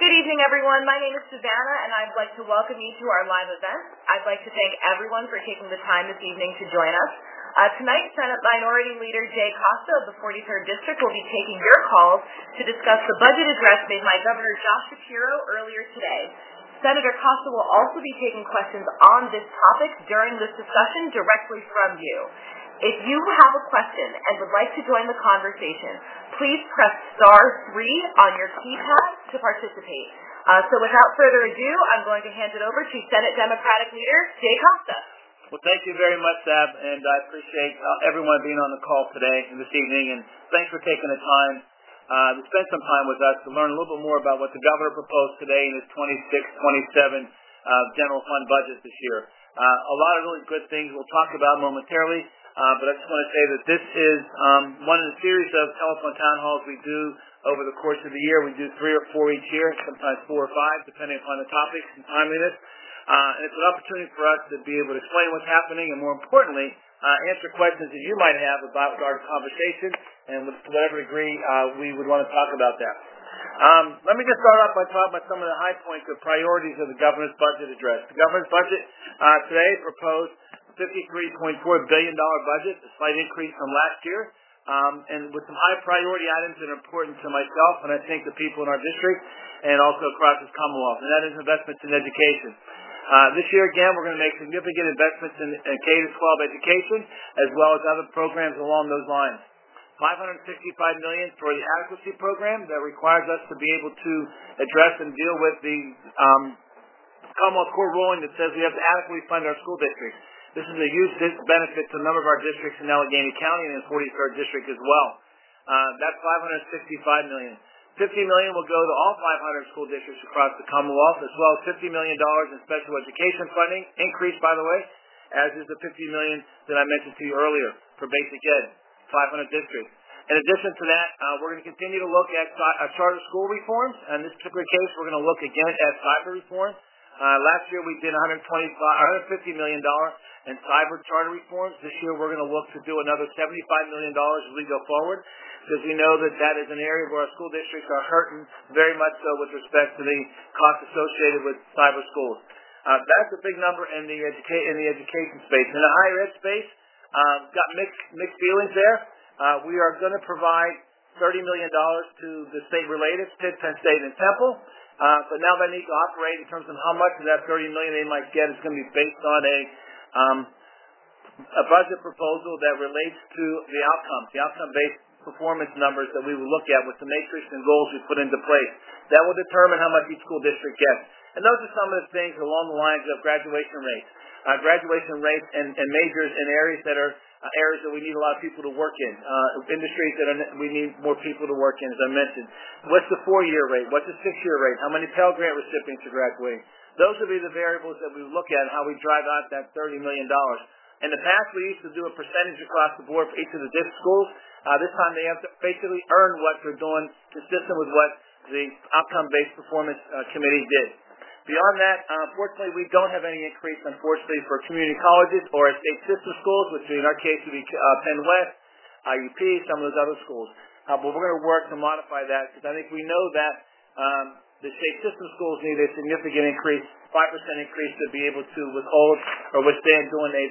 Good evening, everyone. My name is Savannah, and I'd like to welcome you to our live event. I'd like to thank everyone for taking the time this evening to join us. Tonight, Senate Minority Leader Jay Costa of the 43rd District will be taking your calls to discuss the budget address made by Governor Josh Shapiro earlier today. Senator Costa will also be taking questions on this topic during this discussion directly from you. If you have a question and would like to join the conversation, please press *3 on your keypad to participate. So without further ado, I'm going to hand it over to Senate Democratic Leader Jay Costa. Well, thank you very much, Sab, and I appreciate everyone being on the call today and this evening, and thanks for taking the time to spend some time with us to learn a little bit more about what the governor proposed today in his 26-27 general fund budget this year. A lot of really good things we'll talk about momentarily. But I just want to say that this is one in a series of telephone town halls we do over the course of the year. We do 3 or 4 each year, sometimes 4 or 5, depending upon the topics and timeliness. And it's an opportunity for us to be able to explain what's happening and, more importantly, answer questions that you might have about our conversation, and to whatever degree we would want to talk about that. Let me just start off by talking about some of the high points or priorities of the governor's budget address. The governor's budget today proposed $53.4 billion budget, a slight increase from last year, and with some high priority items that are important to myself and I think the people in our district and also across this Commonwealth, and that is investments in education. This year, again, we're going to make significant investments in K-12 education as well as other programs along those lines. $565 million for the adequacy program that requires us to be able to address and deal with the Commonwealth Core ruling that says we have to adequately fund our school districts. This is a huge benefit to a number of our districts in Allegheny County and in the 43rd District as well. That's $565 million. $50 million will go to all 500 school districts across the Commonwealth, as well as $50 million in special education funding, increased, by the way, as is the $50 million that I mentioned to you earlier for basic ed, 500 districts. In addition to that, we're going to continue to look at charter school reforms. In this particular case, we're going to look again at cyber reform. Last year, we did $150 million in cyber charter reforms. This year, we're going to look to do another $75 million as we go forward, because we know that that is an area where our school districts are hurting very much so with respect to the costs associated with cyber schools. That's a big number in the education space. In the higher ed space, got mixed feelings there. We are going to provide $30 million to the state-related, Pitt, Penn State, and Temple. But now they need to operate in terms of how much of that $30 million they might get is going to be based on a budget proposal that relates to the outcome-based performance numbers that we will look at with the matrix and goals we put into place. That will determine how much each school district gets. And those are some of the things along the lines of graduation rates. Graduation rates and majors in areas that are areas that we need a lot of people to work in, industries that we need more people to work in, as I mentioned. What's the 4-year rate? What's the 6-year rate? How many Pell Grant recipients are graduating? Those will be the variables that we look at, how we drive out that $30 million. In the past, we used to do a percentage across the board for each of the district schools. This time, they have to basically earn what they're doing, consistent with what the outcome-based performance committee did. Beyond that, unfortunately, we don't have any increase, unfortunately, for community colleges or state system schools, which in our case would be Penn West, IUP, some of those other schools. But we're going to work to modify that because I think we know that the state system schools need a significant increase, 5% increase to be able to withhold or withstand doing a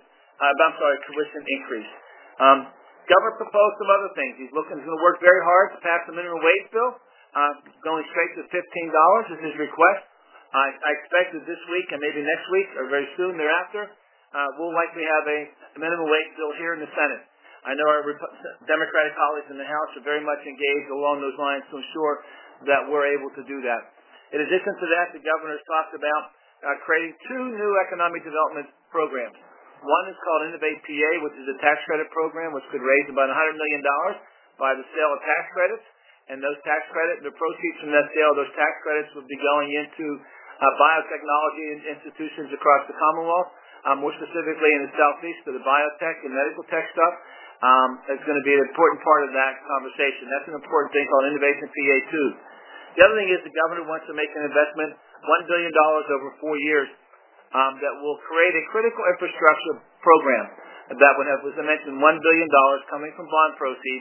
tuition increase. Governor proposed some other things. He's going to work very hard to pass the minimum wage bill, going straight to $15 is his request. I expect that this week and maybe next week or very soon thereafter, we'll likely have a minimum wage bill here in the Senate. I know our Democratic colleagues in the House are very much engaged along those lines to ensure that we're able to do that. In addition to that, the governor has talked about creating 2 new economic development programs. One is called Innovate PA, which is a tax credit program which could raise about $100 million by the sale of tax credits. And those tax credits, the proceeds from that sale, those tax credits would be going into biotechnology institutions across the Commonwealth, more specifically in the Southeast to the biotech and medical tech stuff. It's going to be an important part of that conversation. That's an important thing called Innovation PA 2. The other thing is the governor wants to make an investment, $1 billion over 4 years, that will create a critical infrastructure program that would have, as I mentioned, $1 billion coming from bond proceeds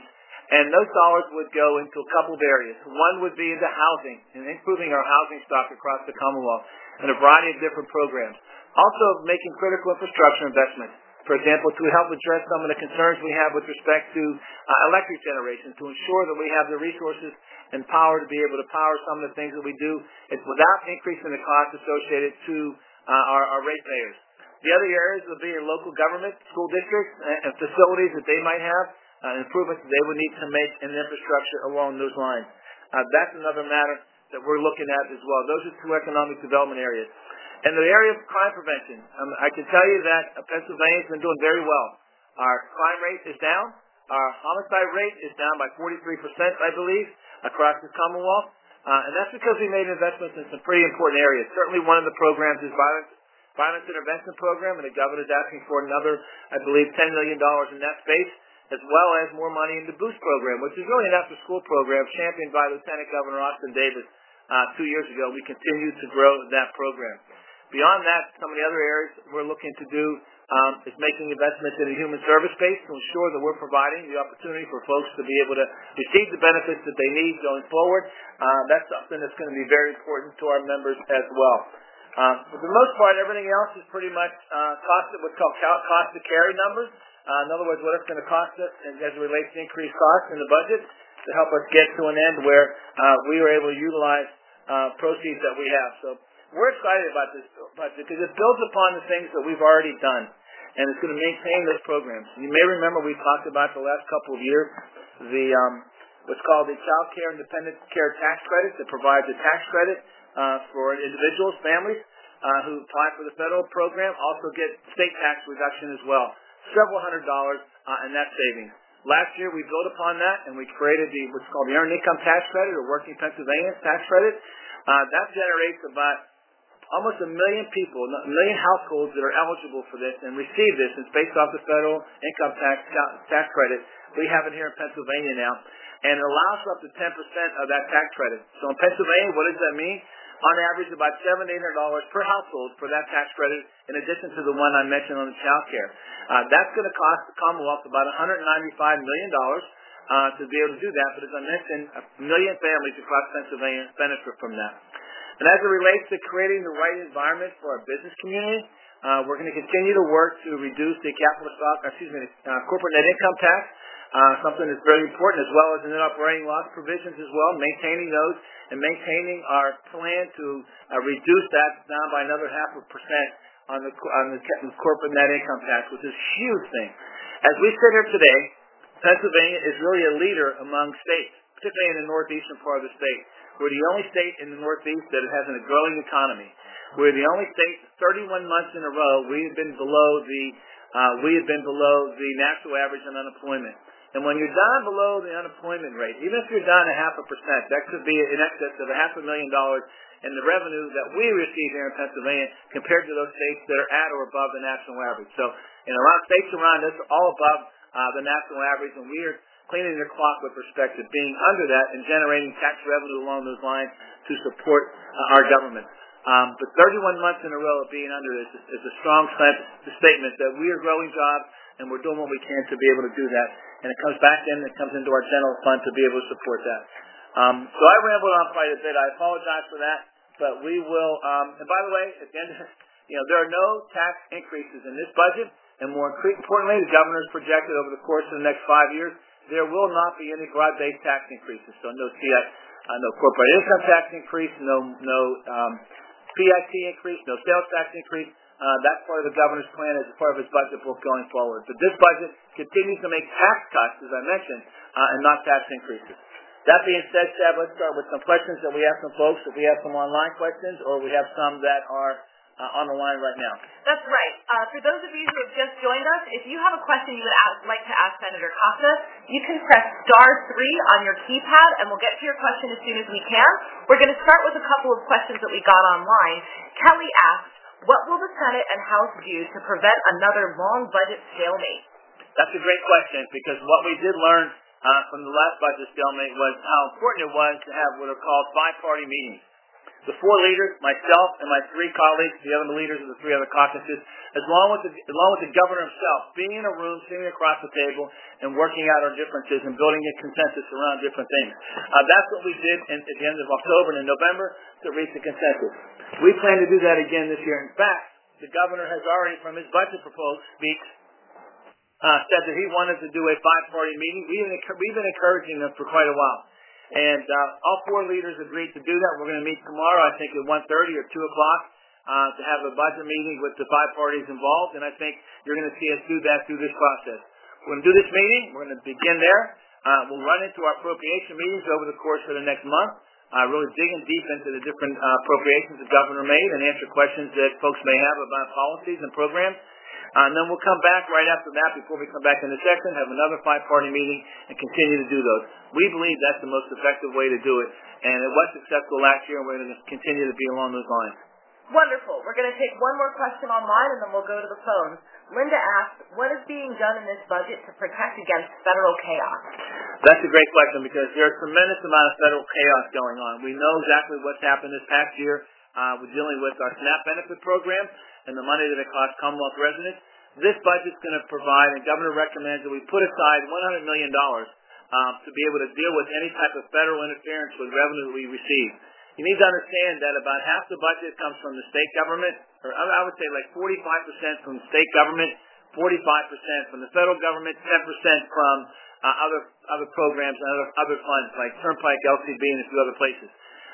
And those dollars would go into a couple of areas. One would be into housing and improving our housing stock across the Commonwealth and a variety of different programs. Also making critical infrastructure investments. For example, to help address some of the concerns we have with respect to electric generation, to ensure that we have the resources and power to be able to power some of the things that we do without increasing the cost associated to our ratepayers. The other areas would be in local government, school districts, and facilities that they might have, improvements that they would need to make in the infrastructure along those lines. That's another matter that we're looking at as well. Those are two economic development areas. In the area of crime prevention, I can tell you that Pennsylvania's been doing very well. Our crime rate is down. Our homicide rate is down by 43%, I believe, across the Commonwealth. And that's because we made investments in some pretty important areas. Certainly one of the programs is Violence Intervention Program, and the governor is asking for another, I believe, $10 million in that space, as well as more money in the BOOST program, which is really an after-school program championed by Lieutenant Governor Austin Davis 2 years ago. We continue to grow that program. Beyond that, some of the other areas we're looking to do is making investments in the human service space to ensure that we're providing the opportunity for folks to be able to receive the benefits that they need going forward. That's something that's going to be very important to our members as well. For the most part, everything else is pretty much what's called cost to carry numbers. In other words, what it's going to cost us as it relates to increased costs in the budget to help us get to an end where we are able to utilize proceeds that we have. So we're excited about this budget because it builds upon the things that we've already done, and it's going to maintain those programs. You may remember we talked about the last couple of years what's called the Child Care Independent Care Tax Credit that provides a tax credit for individuals, families who apply for the federal program, also get state tax reduction as well. Several $100s in that savings. Last year we built upon that and we created what's called the Earned Income Tax Credit or Working Pennsylvania Tax Credit. That generates about almost 1 million people, 1 million households that are eligible for this and receive this. It's based off the federal income tax credit. We have it here in Pennsylvania now. And it allows for up to 10% of that tax credit. So in Pennsylvania, what does that mean? On average, about $700 to $800 per household for that tax credit, in addition to the one I mentioned on the child care. That's going to cost the Commonwealth about $195 million to be able to do that. But as I mentioned, 1 million families across Pennsylvania benefit from that. And as it relates to creating the right environment for our business community, we're going to continue to work to reduce the corporate net income tax, something that's very important, as well as the net operating loss provisions as well, maintaining those and maintaining our plan to reduce that down by another 0.5% on the corporate net income tax, which is a huge thing. As we sit here today, Pennsylvania is really a leader among states, particularly in the northeastern part of the state. We're the only state in the Northeast that has a growing economy. We're the only state, 31 months in a row, we have been below the national average on unemployment. And when you're down below the unemployment rate, even if you're down 0.5%, that could be in excess of $500,000 in the revenue that we receive here in Pennsylvania compared to those states that are at or above the national average. So in states around us, all above the national average, and we are cleaning their clock with respect to being under that and generating tax revenue along those lines to support our government. But 31 months in a row of being under this is a strong statement that we are growing jobs and we're doing what we can to be able to do that. And it comes back in, it comes into our general fund to be able to support that. So I rambled on quite a bit. I apologize for that. But we will, and by the way, at the end of there are no tax increases in this budget. And more importantly, the governor has projected over the course of the next 5 years, there will not be any broad-based tax increases. So no corporate income tax increase, no PIT increase, no sales tax increase. That's part of the governor's plan as part of his budget book going forward. But this budget continues to make tax cuts, as I mentioned, and not tax increases. That being said, Sab, let's start with some questions that we have from folks. If we have some online questions, or we have some that are on the line right now. That's right. For those of you who have just joined us, if you have a question you would like to ask Senator Costa, you can press *3 on your keypad, and we'll get to your question as soon as we can. We're going to start with a couple of questions that we got online. Kelly asked, what will the Senate and House do to prevent another long budget stalemate? That's a great question, because what we did learn from the last budget stalemate was how important it was to have what are called 5-party meetings. The four leaders, myself and my three colleagues, the other leaders of the three other caucuses, along with the governor himself, being in a room, sitting across the table, and working out our differences and building a consensus around different things. That's what we did at the end of October and in November to reach the consensus. We plan to do that again this year. In fact, the governor has already, from his budget proposal speech, said that he wanted to do a five-party meeting. We've been encouraging them for quite a while. And all four leaders agreed to do that. We're going to meet tomorrow, I think, at 1:30 or 2 o'clock to have a budget meeting with the five parties involved. And I think you're going to see us do that through this process. We're going to do this meeting. We're going to begin there. We'll run into our appropriation meetings over the course of the next month, really digging deep into the different appropriations the governor made and answer questions that folks may have about policies and programs. And then we'll come back right after that, before we come back in the session, have another five-party meeting and continue to do those. We believe that's the most effective way to do it. And it was successful last year, and we're going to continue to be along those lines. Wonderful. We're going to take one more question online, and then we'll go to the phones. Linda asked, what is being done in this budget to protect against federal chaos? That's a great question, because there's a tremendous amount of federal chaos going on. We know exactly what's happened this past year. We're dealing with our SNAP benefit program and the money that it costs Commonwealth residents. This budget's going to provide, and Governor recommends that we put aside $100 million to be able to deal with any type of federal interference with revenue that we receive. You need to understand that about half the budget comes from the state government, or I would say like 45% from the state government, 45% from the federal government, 10% from other programs and other funds like Turnpike, LCB, and a few other places.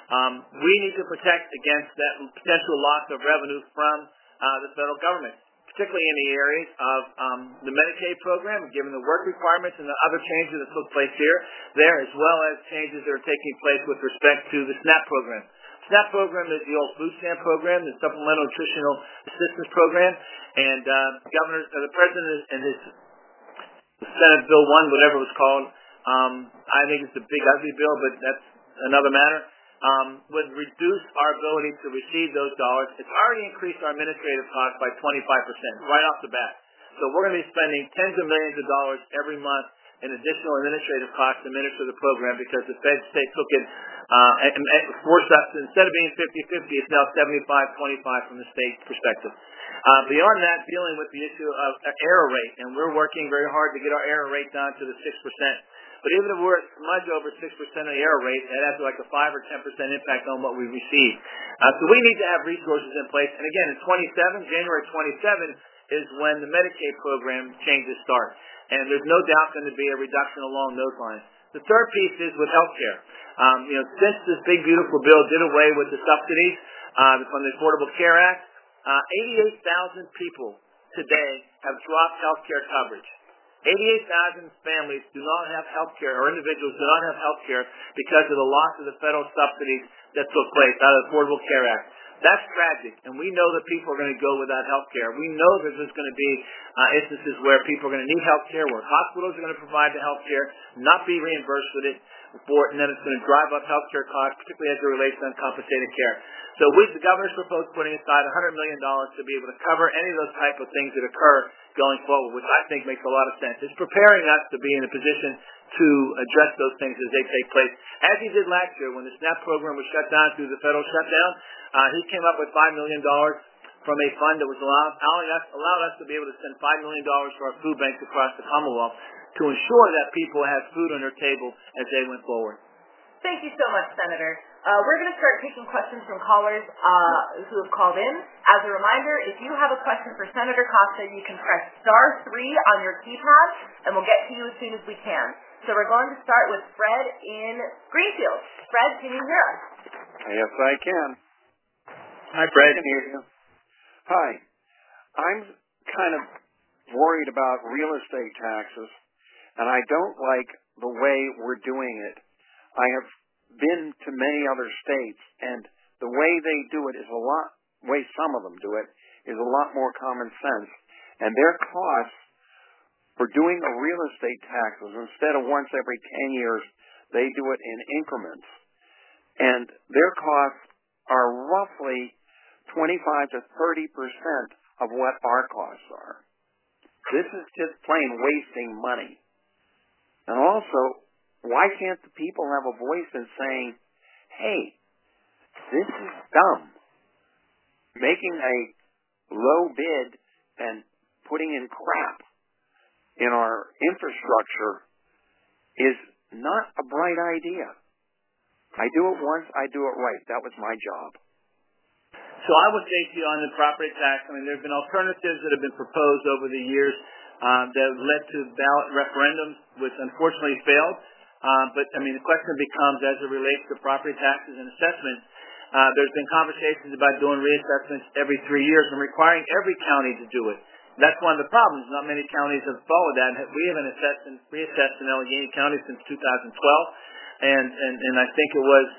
We need to protect against that potential loss of revenue from the federal government, particularly in the areas of the Medicaid program, given the work requirements and the other changes that took place there, as well as changes that are taking place with respect to the SNAP program. SNAP program is the old food stamp program, the Supplemental Nutritional Assistance Program, and the President and his Senate Bill 1, whatever it was called, I think it's the big ugly bill, but that's another matter, would reduce our ability to receive those dollars. It's already increased our administrative costs by 25% right off the bat. So we're going to be spending tens of millions of dollars every month in additional administrative costs to administer the program, because the Fed state took it and forced us to, instead of being 50-50, it's now 75-25 from the state perspective. Beyond that, dealing with the issue of error rate, and we're working very hard to get our error rate down to the 6%. But even if we're at smudge over 6% of the error rate, that has like a 5 or 10% impact on what we receive. So we need to have resources in place. And again, in January 27 is when the Medicaid program changes start. And there's no doubt going to be a reduction along those lines. The third piece is with health care. Since this big, beautiful bill did away with the subsidies from the Affordable Care Act, 88,000 people today have dropped health care coverage. 88,000 families do not have health care, or individuals do not have health care because of the loss of the federal subsidies that took place out of the Affordable Care Act. That's tragic, and we know that people are going to go without health care. We know that there's going to be instances where people are going to need health care, where hospitals are going to provide the health care, not be reimbursed for it, and then it's going to drive up health care costs, particularly as it relates to uncompensated care. So the governor's proposed putting aside $100 million to be able to cover any of those type of things that occur going forward, which I think makes a lot of sense. It's preparing us to be in a position to address those things as they take place. As he did last year when the SNAP program was shut down through the federal shutdown, he came up with $5 million from a fund that was allowed us to be able to send $5 million to our food banks across the Commonwealth to ensure that people have food on their table as they went forward. Thank you so much, Senator. We're going to start taking questions from callers who have called in. As a reminder, if you have a question for Senator Costa, you can press *3 on your keypad, and we'll get to you as soon as we can. So we're going to start with Fred in Greenfield. Fred, can you hear us? Yes, I can. Hi, Fred. I can hear you. Hi. I'm kind of worried about real estate taxes, and I don't like the way we're doing it. I have been to many other states, and the way they do it is way some of them do it, is a lot more common sense. And their costs for doing a real estate taxes, instead of once every 10 years, they do it in increments. And their costs are roughly 25 to 30% of what our costs are. This is just plain wasting money. And also, why can't the people have a voice in saying, hey, This is dumb. Making a low bid and putting in crap in our infrastructure is not a bright idea. I do it once, I do it right. That was my job. So I would say to you on the property tax, I mean, there have been alternatives that have been proposed over the years that have led to ballot referendums, which unfortunately failed. But, I mean, the question becomes, as it relates to property taxes and assessments, there's been conversations about doing reassessments every 3 years and requiring every county to do it. That's one of the problems. Not many counties have followed that. We haven't reassessed in Allegheny County since 2012. And I think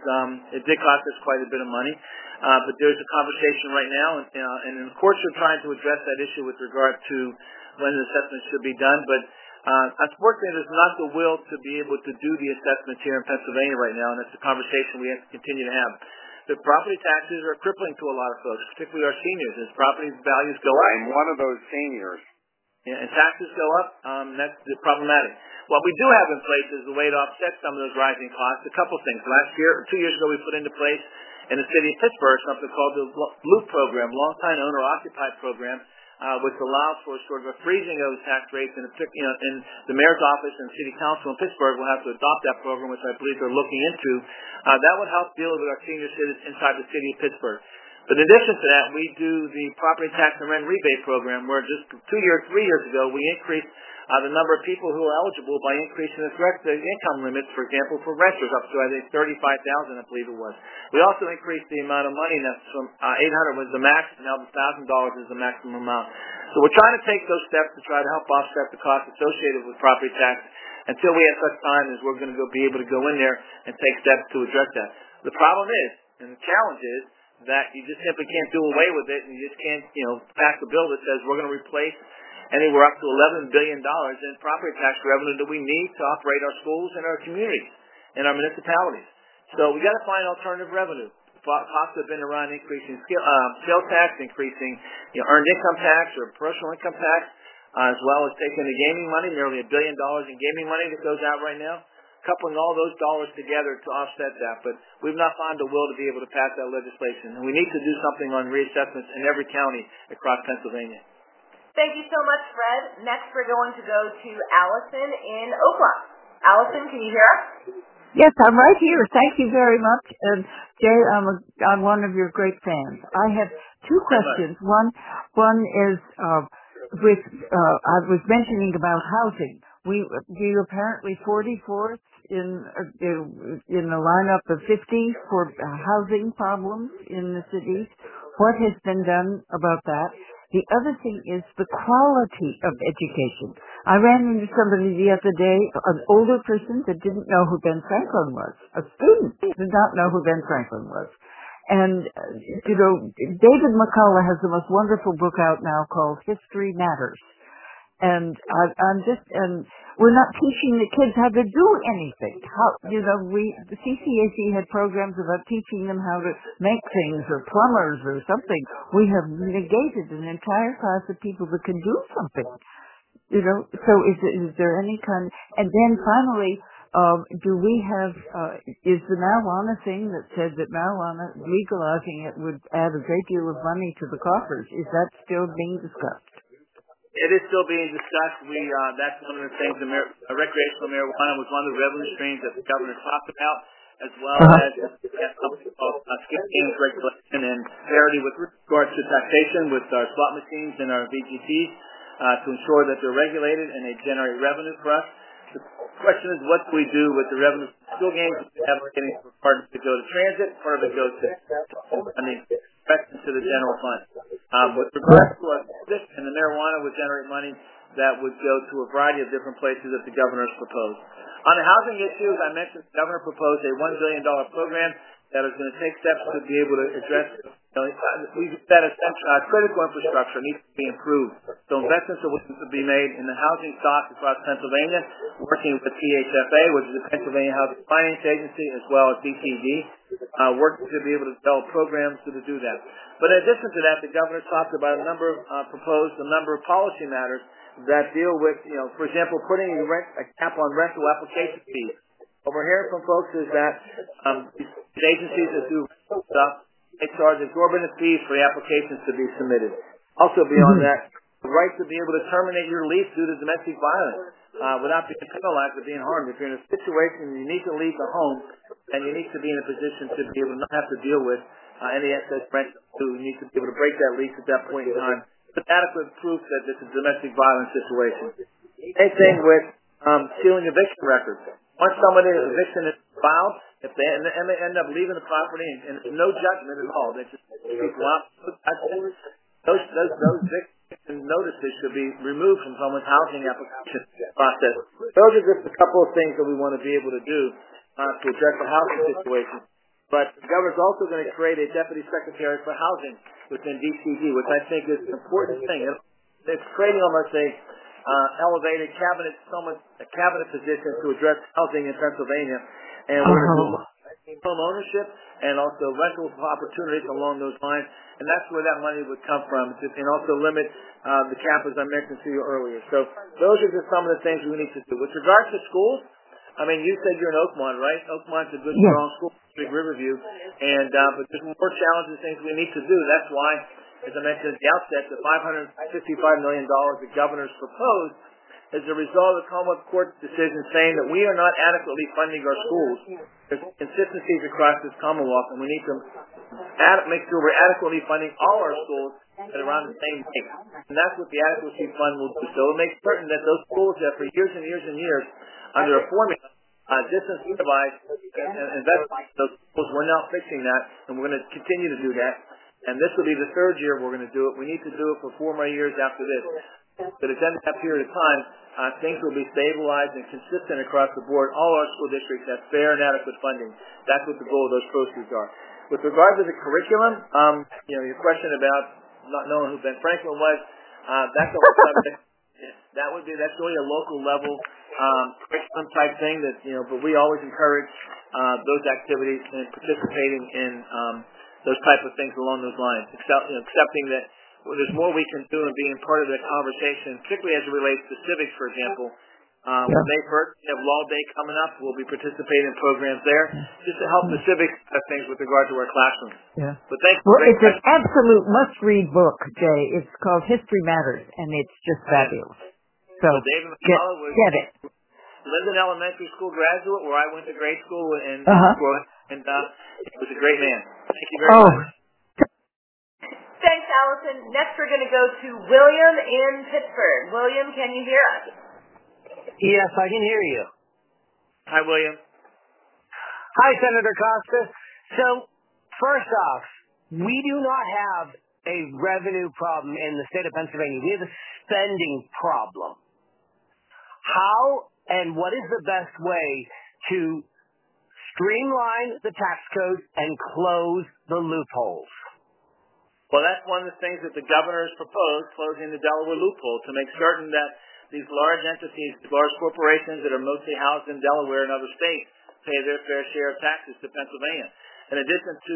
it did cost us quite a bit of money. But there's a conversation right now, and the courts are trying to address that issue with regard to when the assessment should be done. But unfortunately, there's not the will to be able to do the assessments here in Pennsylvania right now, and that's a conversation we have to continue to have. The property taxes are crippling to a lot of folks, particularly our seniors. As property values go up, I'm one of those seniors. Yeah, and taxes go up, that's problematic. What we do have in place is a way to offset some of those rising costs. A couple things. 2 years ago, we put into place in the city of Pittsburgh something called the LOOP program, Long-Time Owner Occupied Program, which allows for sort of a freezing of the tax rates, and in the mayor's office and city council in Pittsburgh will have to adopt that program, which I believe they're looking into. That would help deal with our senior citizens inside the city of Pittsburgh. But in addition to that, we do the property tax and rent rebate program, where just 3 years ago, we increased the number of people who are eligible by increasing the income limits, for example, for renters up to, I think, $35,000, I believe it was. We also increased the amount of money that's from $800 was the max, and now the $1,000 is the maximum amount. So we're trying to take those steps to try to help offset the costs associated with property tax until we have such time as we're going to be able to go in there and take steps to address that. The problem is, and the challenge is, that you just simply can't do away with it, and you just can't, pass a bill that says we're going to replace anywhere up to $11 billion in property tax revenue that we need to operate our schools and our communities and our municipalities. So we got to find alternative revenue. Costs have been around increasing sales tax, increasing earned income tax or personal income tax, as well as taking the gaming money, nearly $1 billion in gaming money that goes out right now, coupling all those dollars together to offset that. But we've not found the will to be able to pass that legislation. And we need to do something on reassessments in every county across Pennsylvania. Thank you so much, Fred. Next, we're going to go to Allison in Oakland. Allison, can you hear us? Yes, I'm right here. Thank you very much. And Jay, I'm one of your great fans. I have two questions. One is I was mentioning about housing. We apparently 44th in the lineup of 50 for housing problems in the cities. What has been done about that? The other thing is the quality of education. I ran into somebody the other day, an older person that didn't know who Ben Franklin was. A student did not know who Ben Franklin was. And, David McCullough has the most wonderful book out now called History Matters. And we're not teaching the kids how to do anything. The CCAC had programs about teaching them how to make things or plumbers or something. We have negated an entire class of people that can do something. So is there any kind, and then finally, is the marijuana thing that said that marijuana, legalizing it would add a great deal of money to the coffers, is that still being discussed? It is still being discussed. That's one of the things. Recreational marijuana was one of the revenue streams that the governor talked about, as well as something called skip games regulation and parity with regard to taxation with our slot machines and our VGTs to ensure that they're regulated and they generate revenue for us. The question is, what do we do with the revenue? School games, we have getting part of it to go to transit, part of it goes to the general fund. With regard to this, and the marijuana would generate money that would go to a variety of different places that the governor has proposed. On the housing issue, as I mentioned, the governor proposed a $1 billion program that is going to take steps to be able to address. We've said critical infrastructure needs to be improved. So investments are willing to be made in the housing stock across Pennsylvania, working with PHFA, which is the Pennsylvania Housing Finance Agency, as well as DTD, working to be able to develop programs to do that. But in addition to that, the governor talked about proposed a number of policy matters that deal with, for example, putting a cap on rental application fees. What we're hearing from folks is that these agencies that do stuff, they charge exorbitant fees for the applications to be submitted. Also beyond that, the right to be able to terminate your lease due to domestic violence without being penalized or being harmed. If you're in a situation you need to leave the home and you need to be in a position to be able to not have to deal with any excess rent, you need to be able to break that lease at that point in time with adequate proof that this is a domestic violence situation. Same thing with sealing eviction records. Once somebody's eviction is filed, if they end up leaving the property and there's no judgment at all, they just people out. Those eviction notices should be removed from someone's housing application process. Those are just a couple of things that we want to be able to do to address the housing situation. But the governor's also going to create a deputy secretary for housing within DCD, which I think is an important thing. It's creating almost a elevated cabinet position to address housing in Pennsylvania, and we're going to do home ownership and also rental opportunities along those lines, and that's where that money would come from, and also limit the cap, as I mentioned to you earlier. So those are just some of the things we need to do. With regards to schools, I mean, you said you're in Oakmont, right? Oakmont's a good, strong school, big Riverview, and but there's more challenges, things we need to do. That's why, as I mentioned at the outset, the $555 million the governor's proposed is a result of the Commonwealth Court's decision saying that we are not adequately funding our schools. There's consistencies across this Commonwealth, and we need to make sure we're adequately funding all our schools at around the same rate. And that's what the adequacy fund will do. So it'll make certain that those schools that for years and years and years, under a formula, disincentivize and invest in those schools, we're now fixing that, and we're going to continue to do that. And this will be the third year we're going to do it. We need to do it for 4 more years after this. But at the end of that period of time, things will be stabilized and consistent across the board. All our school districts have fair and adequate funding. That's what the goal of those proceeds are. With regard to the curriculum, your question about not knowing who Ben Franklin was, that's really a local level curriculum type thing that, but we always encourage those activities and participating in those type of things along those lines, accepting that there's more we can do and being part of that conversation, particularly as it relates to civics, for example. When they first have Law Day coming up, we'll be participating in programs there just to help the civics things with regard to our classrooms. Yeah. But thanks. Well, it's an absolute must-read book, Jay. It's called History Matters, and it's just fabulous. So David McCullough was get it. Linden Elementary School graduate, where I went to grade school, and he was a great man. Thank you very much. Thanks, Allison. Next, we're going to go to William in Pittsburgh. William, can you hear us? Yes, I can hear you. Hi, William. Hi, Senator Costa. So, first off, we do not have a revenue problem in the state of Pennsylvania. We have a spending problem. How and what is the best way to streamline the tax code and close the loopholes? Well, that's one of the things that the governor has proposed, closing the Delaware loophole to make certain that these large entities, large corporations that are mostly housed in Delaware and other states pay their fair share of taxes to Pennsylvania. In addition to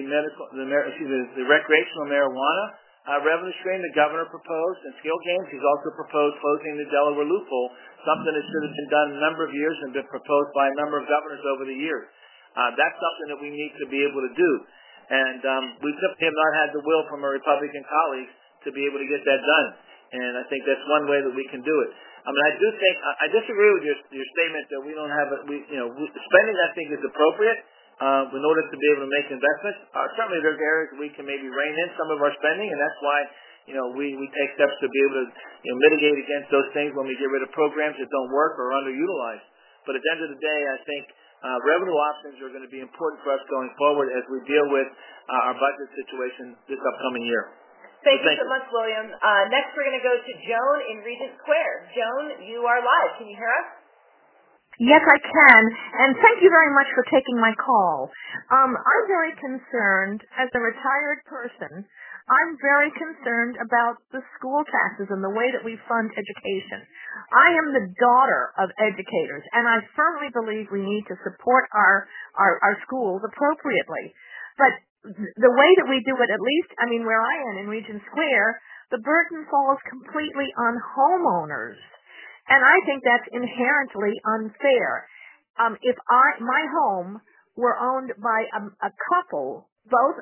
the recreational marijuana revenue stream the governor proposed and skill games, he's also proposed closing the Delaware loophole, something that should have been done a number of years and been proposed by a number of governors over the years. That's something that we need to be able to do. And we simply have not had the will from our Republican colleagues to be able to get that done. And I think that's one way that we can do it. I mean, I disagree with your statement that we don't have spending. I think is appropriate in order to be able to make investments. Certainly, there's areas we can maybe rein in some of our spending, and that's why we take steps to be able to mitigate against those things when we get rid of programs that don't work or are underutilized. But at the end of the day, I think revenue options are going to be important for us going forward as we deal with our budget situation this upcoming year. Thank you so much, William. Next, we're going to go to Joan in Regent Square. Joan, you are live. Can you hear us? Yes, I can. And thank you very much for taking my call. I'm very concerned, as a retired person, I'm very concerned about the school taxes and the way that we fund education. I am the daughter of educators, and I firmly believe we need to support our schools appropriately. But the way that we do it, at least, where I am in Regent Square, the burden falls completely on homeowners. And I think that's inherently unfair. If my home were owned by a couple, both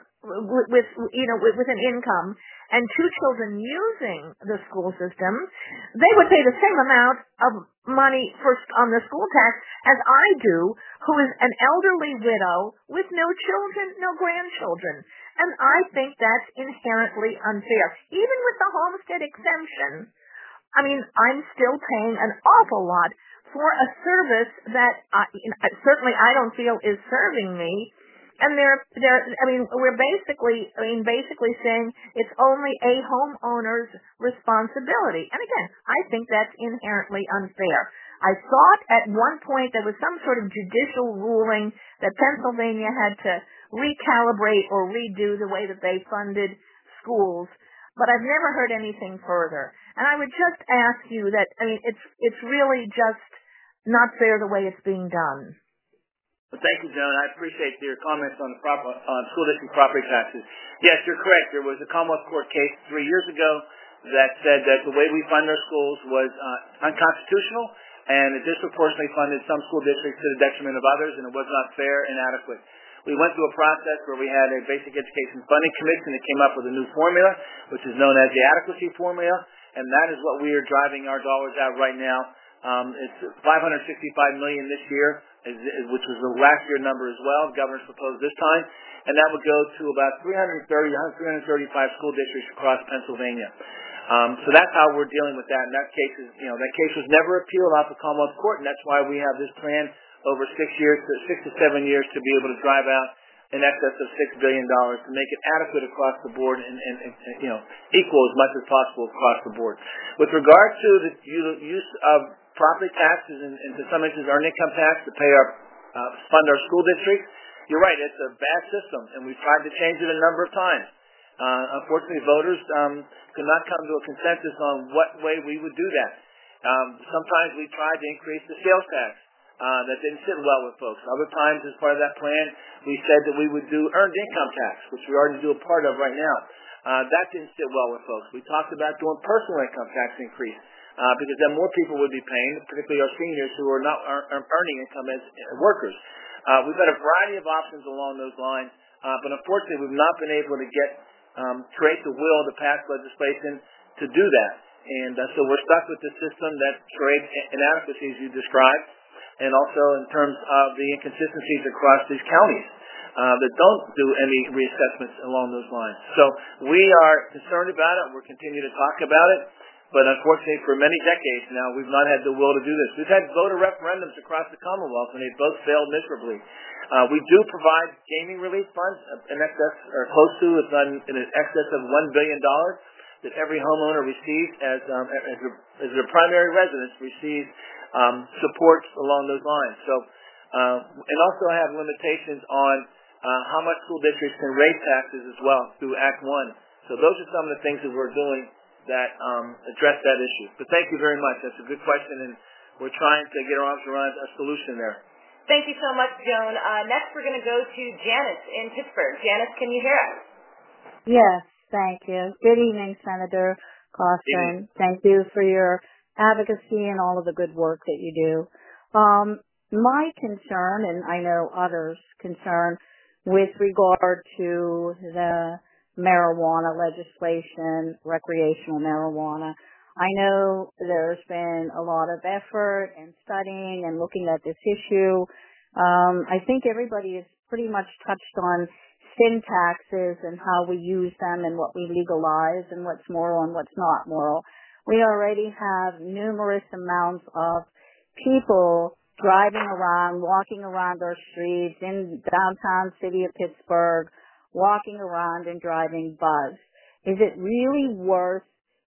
with an income and two children using the school system, they would pay the same amount of money on the school tax as I do, who is an elderly widow with no children, no grandchildren. And I think that's inherently unfair. Even with the homestead exemption, I mean, I'm still paying an awful lot for a service that certainly I don't feel is serving me. And we're basically saying it's only a homeowner's responsibility. And again, I think that's inherently unfair. I thought at one point there was some sort of judicial ruling that Pennsylvania had to recalibrate or redo the way that they funded schools, but I've never heard anything further. And I would just ask you that, it's really just not fair the way it's being done. Well, thank you, Joan. I appreciate your comments on school district property taxes. Yes, you're correct. There was a Commonwealth Court case 3 years ago that said that the way we fund our schools was unconstitutional, and it disproportionately funded some school districts to the detriment of others, and it was not fair and adequate. We went through a process where we had a Basic Education Funding Commission that came up with a new formula, which is known as the adequacy formula, and that is what we are driving our dollars at right now. It's $565 million this year, which was the last year number as well. The governor's proposed this time, and that would go to about 335 school districts across Pennsylvania. So that's how we're dealing with that. And that case was never appealed off the Commonwealth Court, and that's why we have this plan over 6 to 7 years to be able to drive out in excess of $6 billion to make it adequate across the board and equal as much as possible across the board. With regard to the use of property taxes and to some instances earned income tax to fund our school districts, you're right, it's a bad system, and we've tried to change it a number of times. Unfortunately, voters could not come to a consensus on what way we would do that. Sometimes we tried to increase the sales tax. That didn't sit well with folks. Other times, as part of that plan, we said that we would do earned income tax, which we already do a part of right now. That didn't sit well with folks. We talked about doing personal income tax increase because then more people would be paying, particularly our seniors who are not earning income as workers. We've had a variety of options along those lines, but unfortunately, we've not been able to create the will to pass legislation to do that. And so we're stuck with the system that creates inadequacies you described, and also in terms of the inconsistencies across these counties that don't do any reassessments along those lines. So we are concerned about it. We're continuing to talk about it. But unfortunately, for many decades now, we've not had the will to do this. We've had voter referendums across the Commonwealth, and they both failed miserably. We do provide gaming relief funds in excess, or close to, in excess of $1 billion that every homeowner receives as their primary residence receives supports along those lines. So, and also have limitations on how much school districts can raise taxes as well through Act 1. So those are some of the things that we're doing that address that issue. But thank you very much. That's a good question, and we're trying to get our arms around a solution there. Thank you so much, Joan. Next, we're going to go to Janice in Pittsburgh. Janice, can you hear us? Yes, thank you. Good evening, Senator Costa. Thank you for your advocacy and all of the good work that you do. My concern, and I know others' concern, with regard to the marijuana legislation, recreational marijuana, I know there's been a lot of effort and studying and looking at this issue. I think everybody has pretty much touched on sin taxes and how we use them and what we legalize and what's moral and what's not moral. We already have numerous amounts of people driving around, walking around our streets in downtown city of Pittsburgh, walking around and driving buzz. Is it really worth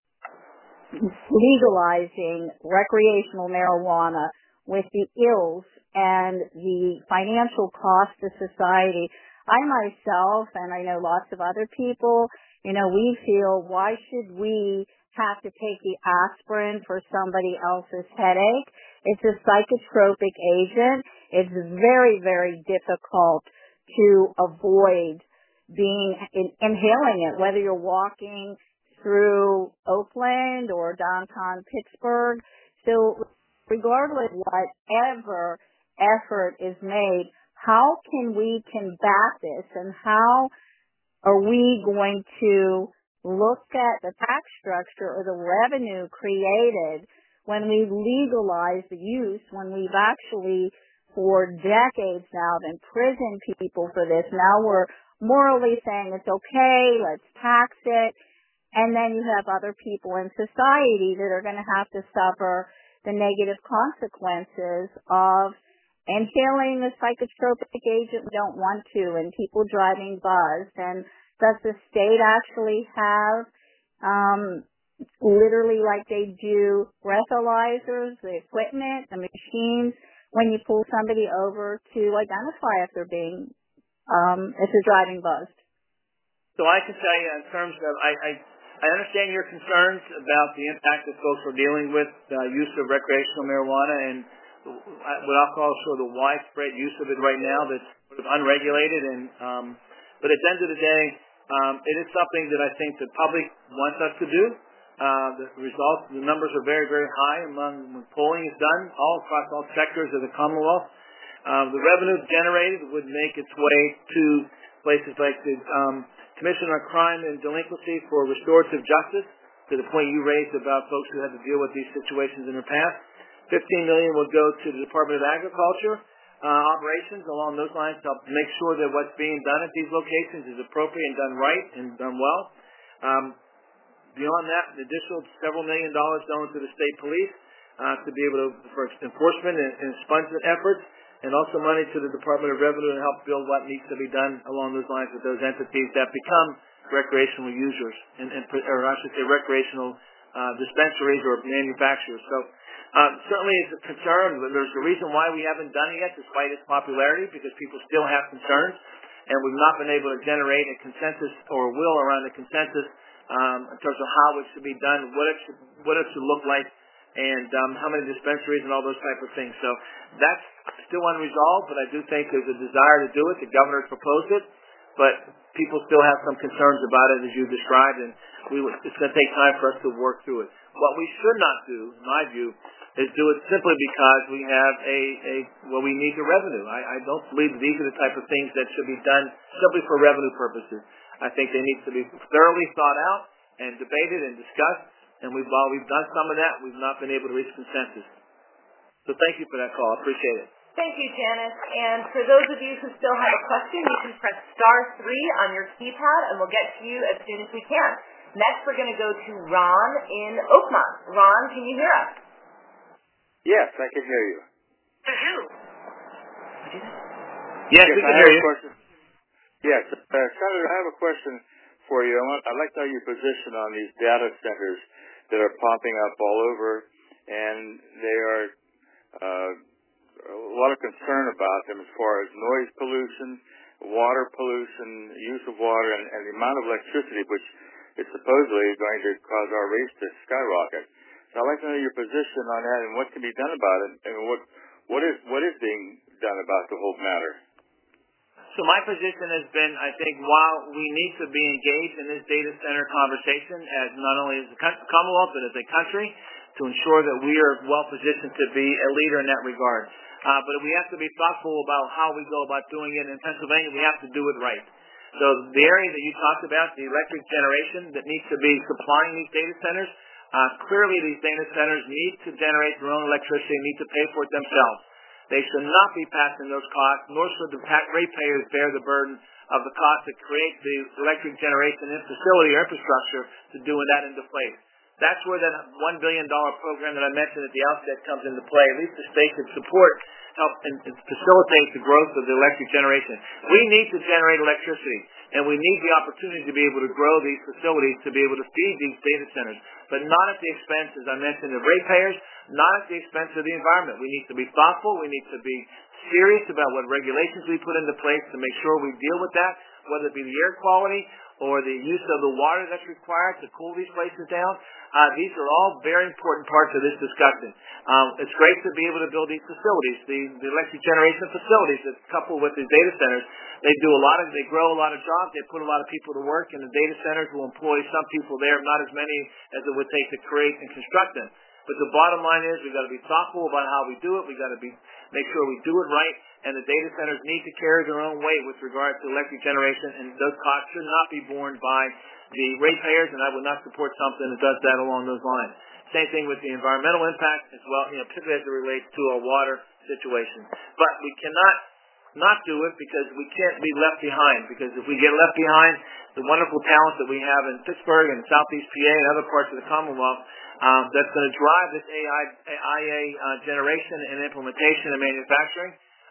legalizing recreational marijuana with the ills and the financial cost to society? I myself, and I know lots of other people, we feel, why should we have to take the aspirin for somebody else's headache? It's a psychotropic agent. It's very, very difficult to avoid inhaling it, whether you're walking through Oakland or downtown Pittsburgh. So regardless of whatever effort is made, how can we combat this, and how are we going to look at the tax structure or the revenue created when we legalize the use, when we've actually for decades now imprisoned people for this. Now we're morally saying it's okay, let's tax it. And then you have other people in society that are going to have to suffer the negative consequences of inhaling a psychotropic agent we don't want to, and people driving buzzed. And does the state actually have literally like they do breathalyzers, the equipment, the machines, when you pull somebody over to identify if they're being, if they're driving buzzed? So I can tell you in terms of, I understand your concerns about the impact that folks are dealing with use of recreational marijuana and what I'll call sort of the widespread use of it right now that's sort of unregulated. And but at the end of the day, it is something that I think the public wants us to do. The numbers are very, very high when polling is done all across all sectors of the Commonwealth. The revenue generated would make its way to places like the Commission on Crime and Delinquency for Restorative Justice, to the point you raised about folks who had to deal with these situations in the past. $15 million would go to the Department of Agriculture operations along those lines to help make sure that what's being done at these locations is appropriate and done right and done well. Beyond that, an additional several $1 million going to the state police to be able to, for enforcement and expungement efforts, and also money to the Department of Revenue to help build what needs to be done along those lines with those entities that become recreational users, or I should say recreational dispensaries or manufacturers. So certainly it's a concern. There's a reason why we haven't done it yet, despite its popularity, because people still have concerns, and we've not been able to generate a consensus or will around a consensus in terms of how it should be done, what it should look like, and how many dispensaries and all those type of things. So that's still unresolved, but I do think there's a desire to do it. The governor's proposed it, but people still have some concerns about it, as you described, and it's going to take time for us to work through it. What we should not do, in my view, is do it simply because we have we need the revenue. I don't believe that these are the type of things that should be done simply for revenue purposes. I think they need to be thoroughly thought out and debated and discussed, and we've done some of that. We've not been able to reach consensus. So thank you for that call. I appreciate it. Thank you, Janice. And for those of you who still have a question, you can press *3 on your keypad, and we'll get to you as soon as we can. Next, we're going to go to Ron in Oakmont. Ron, can you hear us? Yes, I can hear you. Yes, we can hear you. Yes, Senator, I have a question for you. I'd like to know your position on these data centers that are popping up all over, and they are a lot of concern about them as far as noise pollution, water pollution, use of water, and the amount of electricity, which is supposedly going to cause our rates to skyrocket. So I'd like to know your position on that and what can be done about it, and what is being done about the whole matter. So my position has been, I think, while we need to be engaged in this data center conversation, as not only as a Commonwealth, but as a country, to ensure that we are well positioned to be a leader in that regard. But we have to be thoughtful about how we go about doing it. In Pennsylvania, we have to do it right. So the area that you talked about, the electric generation that needs to be supplying these data centers, clearly these data centers need to generate their own electricity, need to pay for it themselves. They should not be passing those costs, nor should the ratepayers bear the burden of the cost to create the electric generation facility or infrastructure to doing that into place. That's where that $1 billion program that I mentioned at the outset comes into play. At least the state could help and facilitate the growth of the electric generation. We need to generate electricity, and we need the opportunity to be able to grow these facilities to be able to feed these data centers, but not at the expense, as I mentioned, of ratepayers, not at the expense of the environment. We need to be thoughtful. We need to be serious about what regulations we put into place to make sure we deal with that, whether it be the air quality or the use of the water that's required to cool these places down. These are all very important parts of this discussion. It's great to be able to build these facilities, the electric generation facilities that coupled with the data centers. They grow a lot of jobs, they put a lot of people to work, and the data centers will employ some people there, not as many as it would take to create and construct them. But the bottom line is we've got to be thoughtful about how we do it. We've got to make sure we do it right, and the data centers need to carry their own weight with regard to electric generation, and those costs should not be borne by the ratepayers, and I would not support something that does that along those lines. Same thing with the environmental impact as well, particularly as it relates to our water situation. But we cannot not do it because we can't be left behind, because if we get left behind, the wonderful talent that we have in Pittsburgh and Southeast PA and other parts of the Commonwealth, that's going to drive this IA generation and implementation and manufacturing,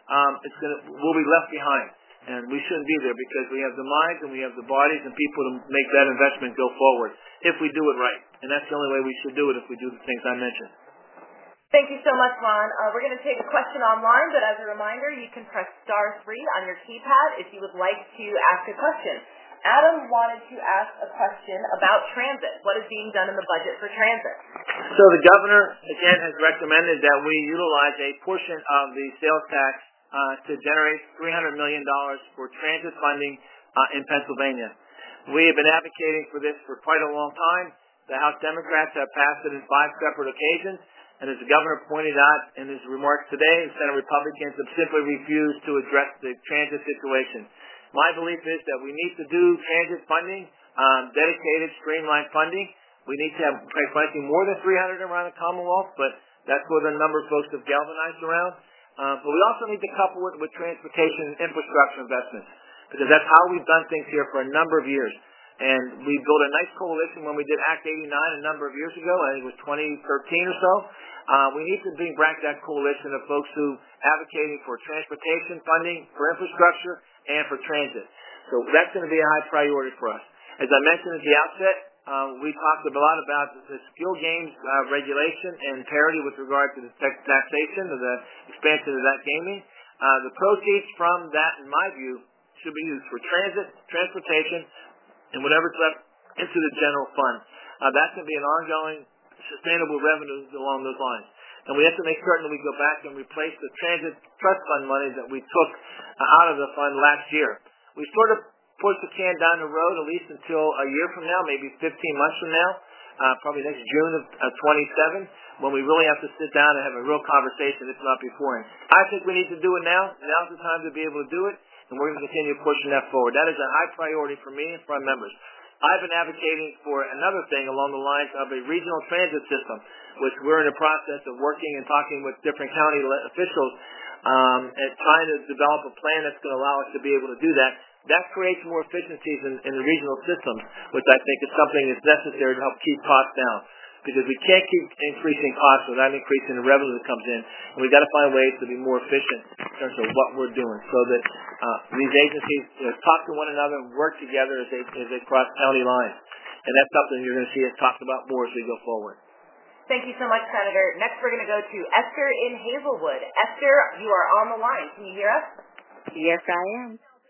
we'll be left behind. And we shouldn't be there because we have the minds and we have the bodies and people to make that investment go forward if we do it right. And that's the only way we should do it, if we do the things I mentioned. Thank you so much, Ron. We're going to take a question online, but as a reminder, you can press *3 on your keypad if you would like to ask a question. Adam wanted to ask a question about transit. What is being done in the budget for transit? So the governor, again, has recommended that we utilize a portion of the sales tax to generate $300 million for transit funding in Pennsylvania. We have been advocating for this for quite a long time. The House Democrats have passed it in 5 separate occasions, and as the governor pointed out in his remarks today, Senate Republicans have simply refused to address the transit situation. My belief is that we need to do transit funding, dedicated, streamlined funding. We need to have, quite frankly, more than 300 around the Commonwealth, but that's where the number of folks have galvanized around. But we also need to couple it with transportation and infrastructure investments, because that's how we've done things here for a number of years. And we built a nice coalition when we did Act 89 a number of years ago. I think it was 2013 or so. We need to bring back that coalition of folks who advocating for transportation funding, for infrastructure, and for transit. So that's going to be a high priority for us. As I mentioned at the outset, we talked a lot about the skill games regulation and parity with regard to the taxation of the expansion of that gaming. The proceeds from that, in my view, should be used for transit, transportation, and whatever's left into the general fund. That's going to be an ongoing, sustainable revenue along those lines. And we have to make certain that we go back and replace the transit trust fund money that we took out of the fund last year. We sort of pushed the can down the road at least until a year from now, maybe 15 months from now, probably next June of 27, when we really have to sit down and have a real conversation, if not before. I think we need to do it now. Now's the time to be able to do it, and we're going to continue pushing that forward. That is a high priority for me and for our members. I've been advocating for another thing along the lines of a regional transit system, which we're in the process of working and talking with different county officials and trying to develop a plan that's going to allow us to be able to do that. That creates more efficiencies in the regional systems, which I think is something that's necessary to help keep costs down. Because we can't keep increasing costs without increasing the revenue that comes in. And we've got to find ways to be more efficient in terms of what we're doing so that these agencies talk to one another and work together as they cross county lines. And that's something you're going to see us talk about more as we go forward. Thank you so much, Senator. Next, we're going to go to Esther in Hazelwood. Esther, you are on the line. Can you hear us? Yes, I am.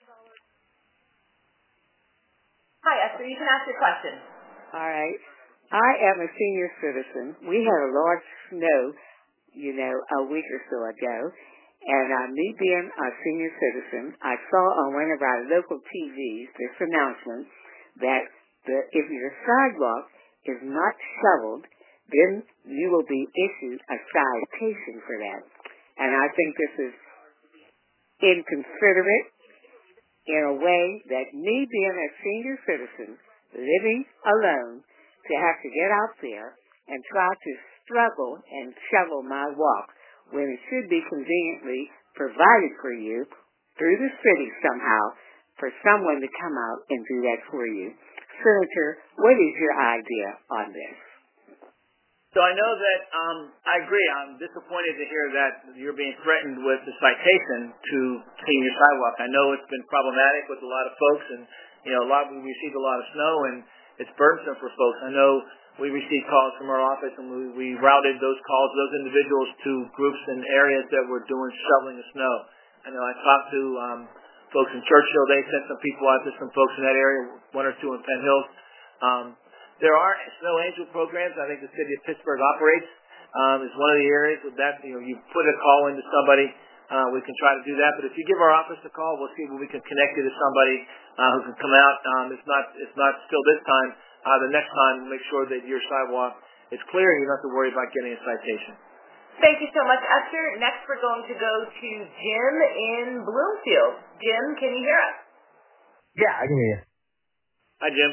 Hi, Esther. You can ask your question. All right. I am a senior citizen. We had a large snow, a week or so ago, and me being a senior citizen, I saw on one of our local TVs this announcement that if your sidewalk is not shoveled, then you will be issued a citation for that. And I think this is inconsiderate in a way that me being a senior citizen, living alone, to have to get out there and try to struggle and shovel my walk when it should be conveniently provided for you through the city somehow for someone to come out and do that for you. Senator, what is your idea on this? So I know that I agree. I'm disappointed to hear that you're being threatened with a citation to clean your sidewalk. I know it's been problematic with a lot of folks, and we received a lot of snow, and it's burdensome for folks. I know we received calls from our office, and we routed those calls, those individuals, to groups and areas that were doing shoveling of snow. I know I talked to folks in Churchill. They sent some people out to some folks in that area, 1 or 2 in Penn Hills. There are snow angel programs. I think the city of Pittsburgh operates. It's one of the areas that you put a call into somebody. We can try to do that. But if you give our office a call, we'll see if we can connect you to somebody who can come out. It's not still this time. The next time, we'll make sure that your sidewalk is clear and you don't have to worry about getting a citation. Thank you so much, Esther. Next, we're going to go to Jim in Bloomfield. Jim, can you hear us? Yeah, I can hear you. Hi, Jim.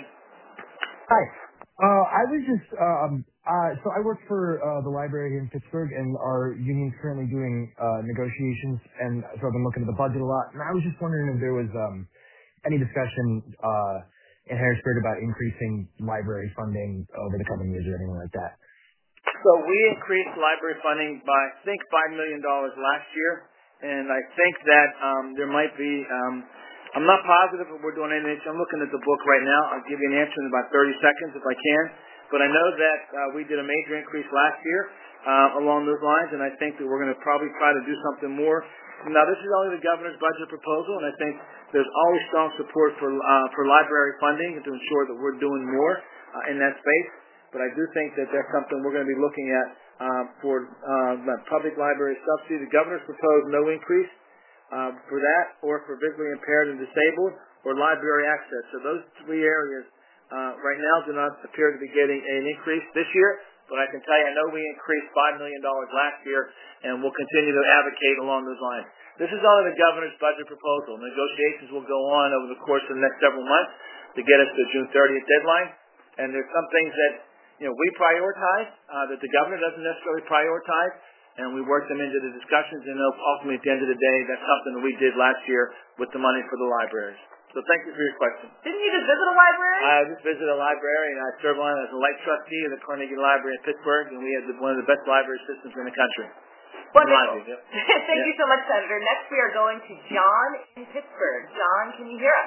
Hi. I was just, so I work for the library here in Pittsburgh, and our union's currently doing negotiations, and so I've been looking at the budget a lot, and I was just wondering if there was any discussion in Harrisburg about increasing library funding over the coming years or anything like that. So we increased library funding by, I think, $5 million last year, and I think that there might be, I'm not positive if we're doing anything. I'm looking at the book right now. I'll give you an answer in about 30 seconds if I can. But I know that we did a major increase last year along those lines, and I think that we're going to probably try to do something more. Now, this is only the governor's budget proposal, and I think there's always strong support for library funding to ensure that we're doing more in that space. But I do think that that's something we're going to be looking at for the public library subsidy. The governor's proposed no increase for that, or for visually impaired and disabled, or library access. So those three areas right now do not appear to be getting an increase this year. But I can tell you, I know we increased $5 million last year, and we'll continue to advocate along those lines. This is only the governor's budget proposal. Negotiations will go on over the course of the next several months to get us to the June 30th deadline. And there's some things that we prioritize that the governor doesn't necessarily prioritize, and we work them into the discussions. And ultimately, at the end of the day, that's something that we did last year with the money for the libraries. So thank you for your question. Didn't you just visit a library? I just visited a library, and I serve on as a light trustee of the Carnegie Library in Pittsburgh, and we have one of the best library systems in the country. Wonderful. Thank you so much, Senator. Next, we are going to John in Pittsburgh. John, can you hear us?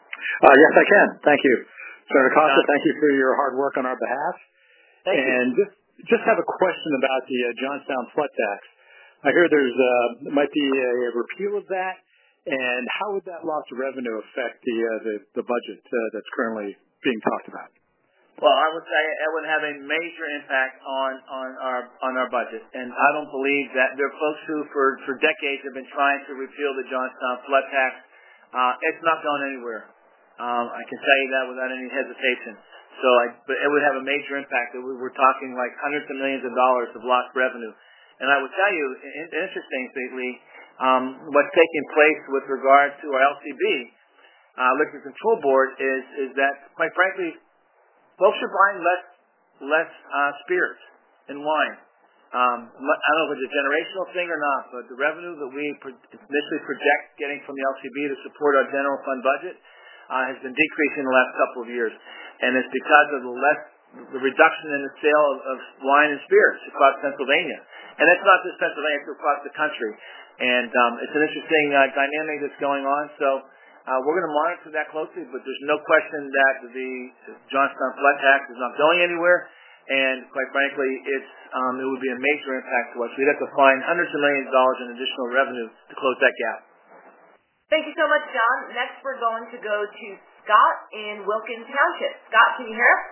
Yes, I can. Thank you. Senator Costa, thank you for your hard work on our behalf. Thank you. And just have a question about the Johnstown flood tax. I hear there might be a repeal of that. And how would that loss of revenue affect the budget that's currently being talked about? Well, I would say it would have a major impact on our budget, and I don't believe that there are folks who for decades have been trying to repeal the Johnstown flood tax. It's not going anywhere. I can tell you that without any hesitation. But it would have a major impact. We're talking like hundreds of millions of dollars of lost revenue. And I would tell you, interestingly, what's taking place with regard to our LCB, Liquor Control Board, is that, quite frankly, folks are buying less spirits and wine. I don't know if it's a generational thing or not, but the revenue that we initially project getting from the LCB to support our general fund budget has been decreasing the last couple of years, and it's because of the reduction in the sale of wine and spirits across Pennsylvania. And it's not just Pennsylvania; it's across the country. And it's an interesting dynamic that's going on. So we're going to monitor that closely, but there's no question that the Johnstown flood tax is not going anywhere. And quite frankly, it would be a major impact to us. We'd have to find hundreds of millions of dollars in additional revenue to close that gap. Thank you so much, John. Next, we're going to go to Scott in Wilkins Township. Scott, can you hear us?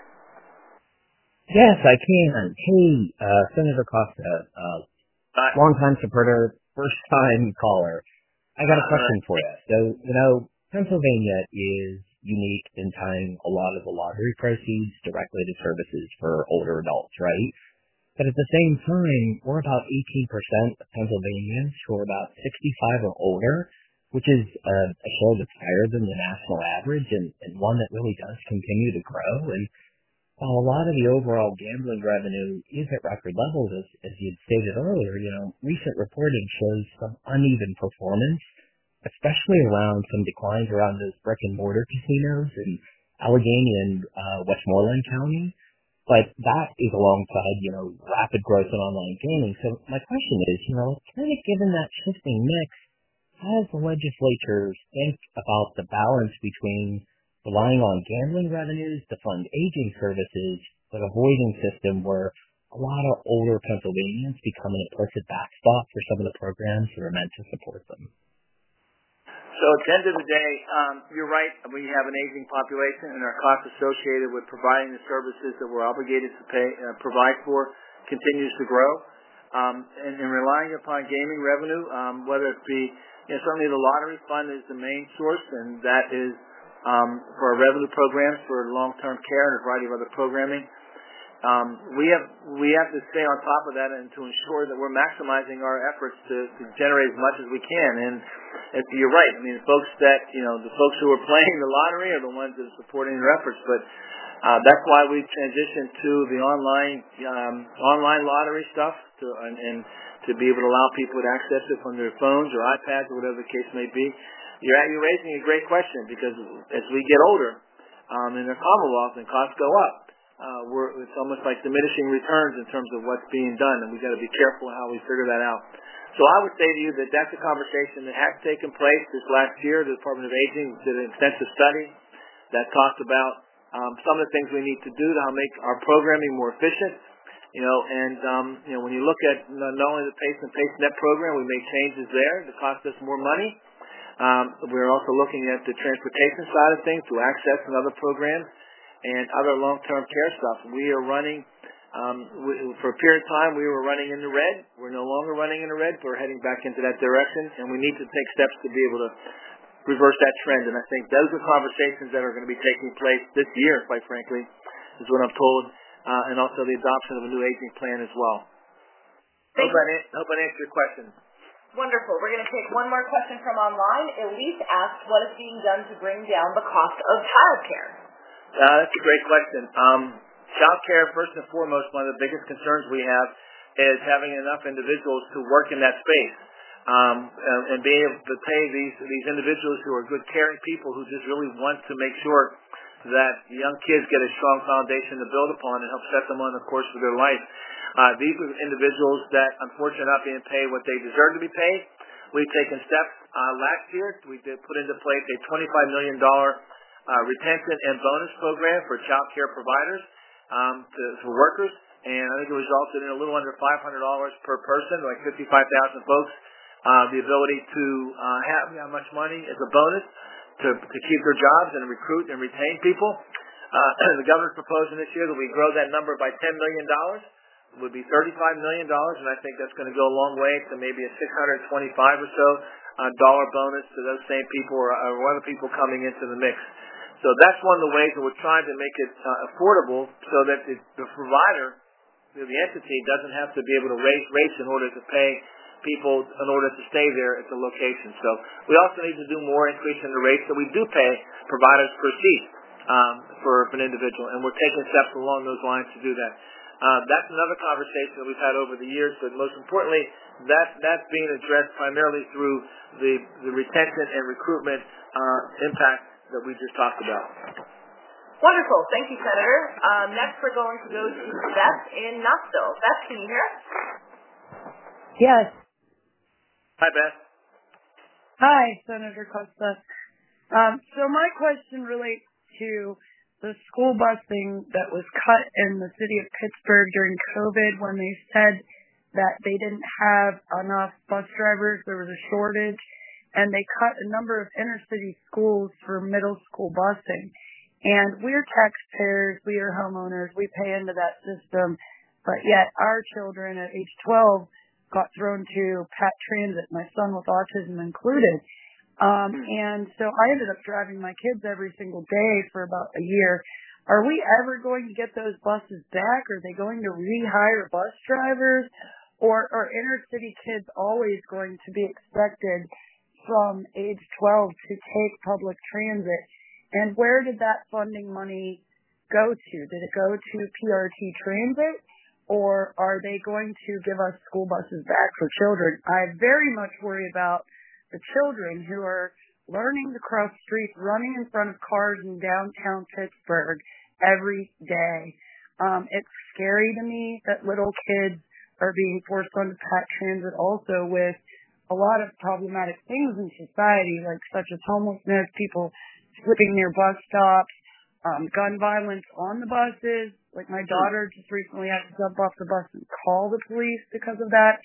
Yes, I can. Hey, Senator Costa, longtime supporter, first-time caller. I got a question for you. So, Pennsylvania is unique in tying a lot of the lottery proceeds directly to services for older adults, right? But at the same time, we're about 18% of Pennsylvanians who are about 65 or older, which is a share that's higher than the national average and one that really does continue to grow. And while a lot of the overall gambling revenue is at record levels, as you had stated earlier, recent reporting shows some uneven performance, especially around some declines around those brick and mortar casinos in Allegheny and Westmoreland County. But that is alongside, rapid growth in online gaming. So my question is, kind of given that shifting mix, how does the legislature think about the balance between relying on gambling revenues to fund aging services, but avoiding a system where a lot of older Pennsylvanians become an implicit backstop for some of the programs that are meant to support them? So at the end of the day, you're right. We have an aging population, and our costs associated with providing the services that we're obligated to provide for continues to grow. And relying upon gaming revenue, whether it be, certainly the lottery fund is the main source, and that is for our revenue programs for long-term care and a variety of other programming. we have to stay on top of that and to ensure that we're maximizing our efforts to generate as much as we can. And you're right. I mean, the folks who are playing the lottery are the ones that are supporting their efforts. But that's why we transitioned to the online lottery stuff and to be able to allow people to access it from their phones or iPads or whatever the case may be. You're raising a great question, because as we get older in the Commonwealth and costs go up, it's almost like diminishing returns in terms of what's being done, and we've got to be careful how we figure that out. So I would say to you that that's a conversation that has taken place this last year. The Department of Aging did an extensive study that talked about some of the things we need to do to make our programming more efficient. When you look at not only the PACE and PACE-Net program, we made changes there that cost us more money. We're also looking at the transportation side of things, to access and other programs and other long-term care stuff. We are running, for a period of time, we were running in the red. We're no longer running in the red. We're heading back into that direction, and we need to take steps to be able to reverse that trend. And I think those are conversations that are going to be taking place this year, quite frankly, is what I'm told, and also the adoption of a new aging plan as well. Hope I answered your question. Wonderful. We're going to take one more question from online. Elise asked, what is being done to bring down the cost of child care? That's a great question. Child care, first and foremost, one of the biggest concerns we have is having enough individuals to work in that space, and being able to pay these individuals who are good caring people who just really want to make sure that young kids get a strong foundation to build upon and help set them on the course of their life. These are individuals that unfortunately are not being paid what they deserve to be paid. We've taken steps last year. We did put into place a $25 million retention and bonus program for child care providers for workers, and I think it resulted in a little under $500 per person, like 55,000 folks, the ability to have that much money as a bonus to keep their jobs and recruit and retain people. The governor's proposing this year that we grow that number by $10 million. It would be $35 million, and I think that's going to go a long way to maybe a $625 or so dollar bonus to those same people or other people coming into the mix. So that's one of the ways that we're trying to make it affordable, so that the provider, the entity, doesn't have to be able to raise rates in order to pay people in order to stay there at the location. So we also need to do more increasing the rates that we do pay providers per seat for an individual, and we're taking steps along those lines to do that. That's another conversation that we've had over the years, but most importantly, that's being addressed primarily through the retention and recruitment impact that we just talked about. Wonderful. Thank you, Senator. Next, we're going to go to Beth in Knoxville. Beth, can you hear us? Yes. Hi, Beth. Hi, Senator Costa. So my question relates to the school busing that was cut in the city of Pittsburgh during COVID, when they said that they didn't have enough bus drivers, there was a shortage, and they cut a number of inner city schools for middle school busing. And we're taxpayers, we are homeowners, we pay into that system, but yet our children at age 12 got thrown to Pat Transit, my son with autism included. And so I ended up driving my kids every single day for about a year. Are we ever going to get those buses back? Are they going to rehire bus drivers? Or are inner city kids always going to be expected from age 12 to take public transit? And where did that funding money go to? Did it go to PRT Transit? Or are they going to give us school buses back for children? I very much worry about the children who are learning to cross streets, running in front of cars in downtown Pittsburgh every day. It's scary to me that little kids are being forced onto Pat Transit also with a lot of problematic things in society, like such as homelessness, people sleeping near bus stops, gun violence on the buses. Like my daughter just recently had to jump off the bus and call the police because of that.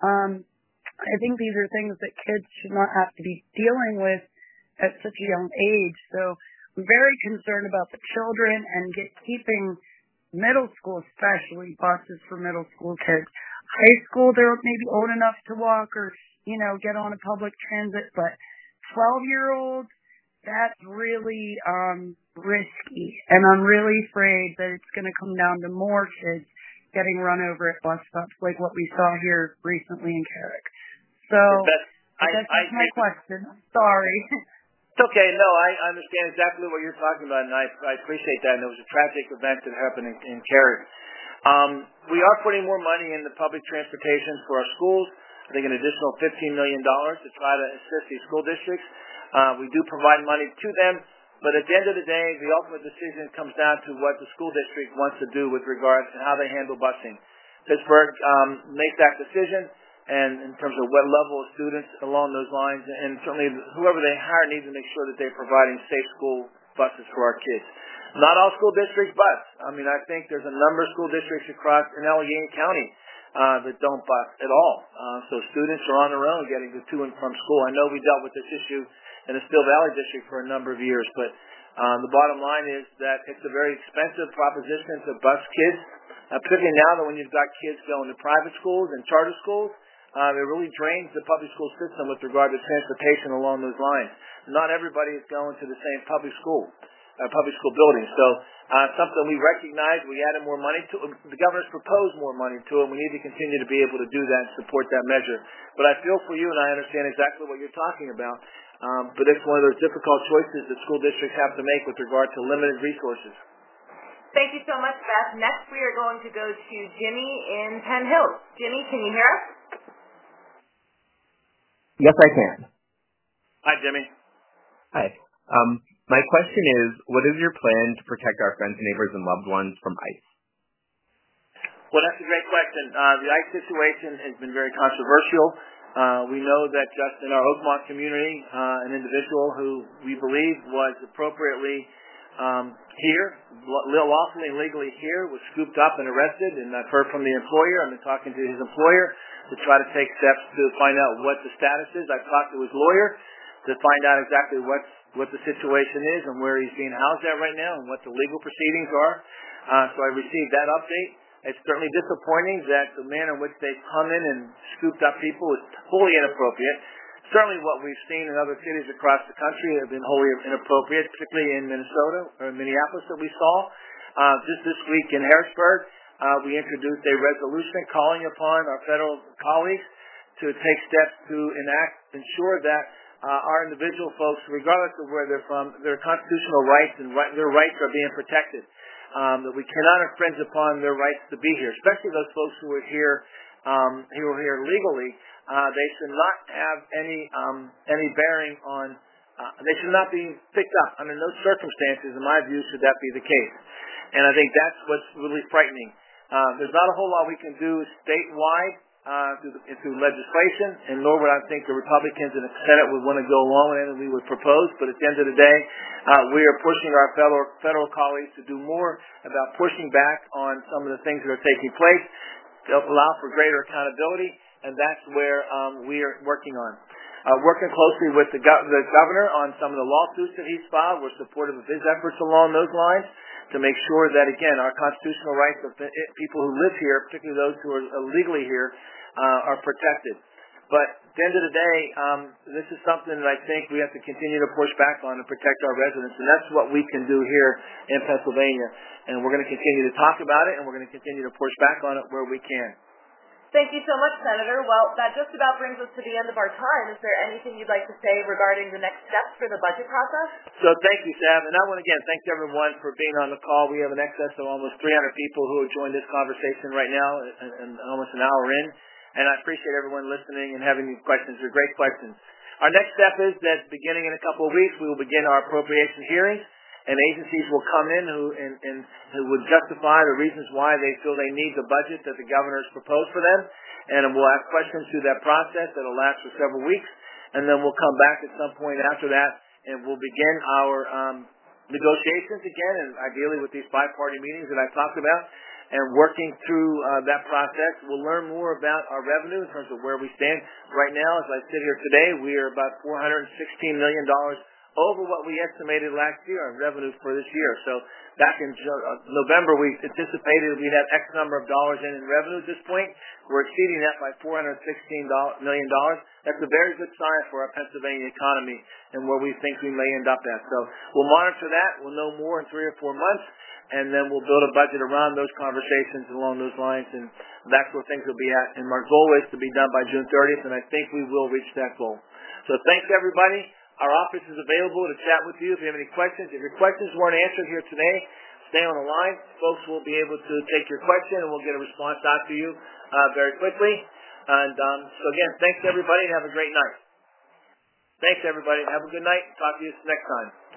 I think these are things that kids should not have to be dealing with at such a young age. So I'm very concerned about the children and keeping middle school, especially buses for middle school kids. High school, they're maybe old enough to walk or, get on a public transit, but 12-year-olds that's really risky, and I'm really afraid that it's going to come down to more kids getting run over at bus stops, like what we saw here recently in Carrick. So that's my question. Sorry. It's okay. No, I understand exactly what you're talking about, and I appreciate that. And it was a tragic event that happened in Carrick. We are putting more money in the public transportation for our schools. I think an additional $15 million to try to assist these school districts. We do provide money to them, but at the end of the day, the ultimate decision comes down to what the school district wants to do with regards to how they handle busing. Pittsburgh makes that decision, and in terms of what level of students along those lines, and certainly whoever they hire needs to make sure that they're providing safe school buses for our kids. Not all school districts bus. I mean, I think there's a number of school districts across in Allegheny County that don't bus at all. So students are on their own getting to and from school. I know we dealt with this issue in the Steel Valley District for a number of years, but the bottom line is that it's a very expensive proposition to bus kids, particularly now that when you've got kids going to private schools and charter schools. It really drains the public school system with regard to transportation along those lines. Not everybody is going to the same public school building. So something we recognize, we added more money to it. The governor's proposed more money to it. We need to continue to be able to do that and support that measure. But I feel for you, and I understand exactly what you're talking about. But it's one of those difficult choices that school districts have to make with regard to limited resources. Thank you so much, Beth. Next, we are going to go to Jimmy in Penn Hills. Jimmy, can you hear us? Yes, I can. Hi, Jimmy. Hi. My question is, what is your plan to protect our friends, neighbors, and loved ones from ICE? Well, that's a great question. The ICE situation has been very controversial. We know that just in our Oakmont community, an individual who we believe was appropriately here, lawfully and legally here, was scooped up and arrested, and I've heard from the employer. I've been talking to his employer to try to take steps to find out what the status is. I've talked to his lawyer to find out exactly what the situation is and where he's being housed at right now and what the legal proceedings are. So I received that update. It's certainly disappointing that the manner in which they've come in and scooped up people is wholly inappropriate. Certainly what we've seen in other cities across the country have been wholly inappropriate, particularly in Minnesota or Minneapolis that we saw. Just this week in Harrisburg, we introduced a resolution calling upon our federal colleagues to take steps to ensure that our individual folks, regardless of where they're from, their constitutional rights and their rights are being protected. That we cannot infringe upon their rights to be here, especially those folks who are here legally. They should not have any bearing on. They should not be picked up under no circumstances, in my view, should that be the case. And I think that's what's really frightening. There's not a whole lot we can do statewide through legislation, and nor would I think the Republicans in the Senate would want to go along with anything we would propose. But at the end of the day, we are pushing our federal colleagues to do more about pushing back on some of the things that are taking place to allow for greater accountability, and that's where we are working on. Working closely with the governor on some of the lawsuits that he's filed. We're supportive of his efforts along those lines to make sure that, again, our constitutional rights of people who live here, particularly those who are illegally here, are protected. But at the end of the day, this is something that I think we have to continue to push back on and protect our residents, and that's what we can do here in Pennsylvania. And we're going to continue to talk about it, and we're going to continue to push back on it where we can. Thank you so much, Senator. Well, that just about brings us to the end of our time. Is there anything you'd like to say regarding the next steps for the budget process? So thank you, Sav. And I want to, again, thank everyone for being on the call. We have an excess of almost 300 people who have joined this conversation right now and almost an hour in. And I appreciate everyone listening and having these questions. They're great questions. Our next step is that beginning in a couple of weeks, we will begin our appropriation hearings. And agencies will come in who would justify the reasons why they feel they need the budget that the governor has proposed for them. And we'll ask questions through that process that will last for several weeks. And then we'll come back at some point after that, and we'll begin our negotiations again, and ideally with these bi-party meetings that I talked about. And working through that process, we'll learn more about our revenue in terms of where we stand. Right now, as I sit here today, we are about $416 million over what we estimated last year in revenue for this year. So back in November, we anticipated we'd have X number of dollars in revenue at this point. We're exceeding that by $416 million. That's a very good sign for our Pennsylvania economy and where we think we may end up at. So we'll monitor that. We'll know more in 3 or 4 months, and then we'll build a budget around those conversations along those lines, and that's where things will be at. And our goal is to be done by June 30th, and I think we will reach that goal. So thanks, everybody. Our office is available to chat with you if you have any questions. If your questions weren't answered here today, stay on the line. Folks will be able to take your question, and we'll get a response out to you very quickly. And so, again, thanks, everybody, and have a great night. Thanks, everybody. Have a good night. Talk to you next time.